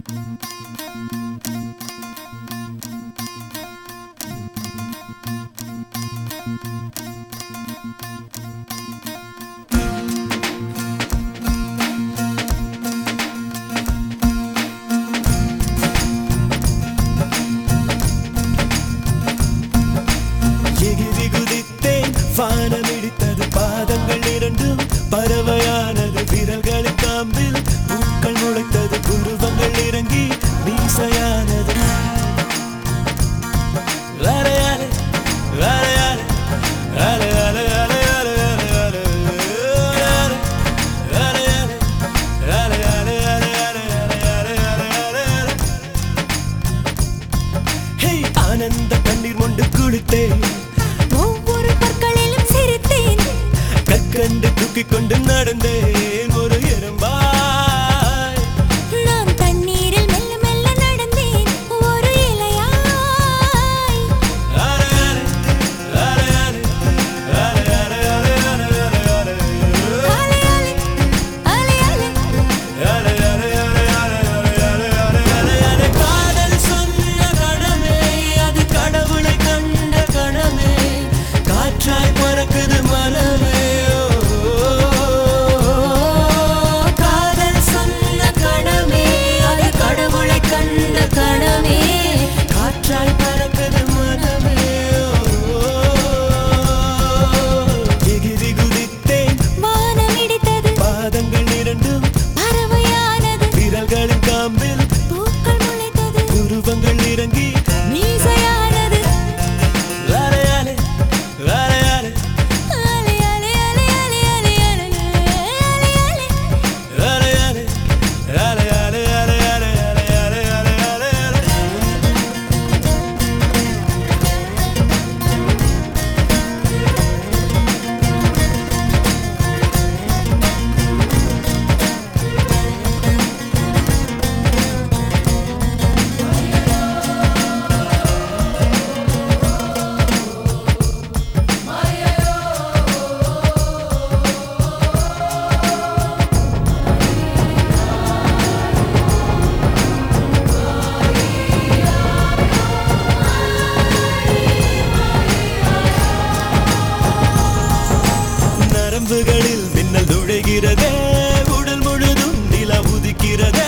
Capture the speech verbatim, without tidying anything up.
வானமிடித்தது பாதங்கள் இரண்டும் பறவையானது விரல்களின் காம்பில் பூக்கள் முளைத்தது புருவங்கள் இறங்கி மீசையானது அலையாலே அலையாலே அலையாலே அலையாலே அலையாலே அலையாலே அலையாலே ஹே ஆனந்த கண்ணீர் மொண்டு குளித்தேன் கண்டு தூக்கிக் கொண்டு நடந்தேன் ஒரு எறும்பாய் நான் தண்ணீரில் மெல்ல மெல்ல நடந்தேன் ஒரு இலையாய் அலையாலே அலையாலே அலையாலே அலையாலே அலையாலே அலையாலே காதல் சொன்ன கணமே அது கடவுளை கண்ட கணமே காற்றாய் பறக்குது மனமே புருவங்கள் இறங்கி மீசையானது அலையாலே அலையாலே அலையாலே அலையாலே அலையாலே அலையாலே அலையாலே அலையாலே அலையாலே அலையாலே நரம்புகளில் மின்னல் நுழைகிறதே உடல் முழுதும் நிலா உதிக்கிறதே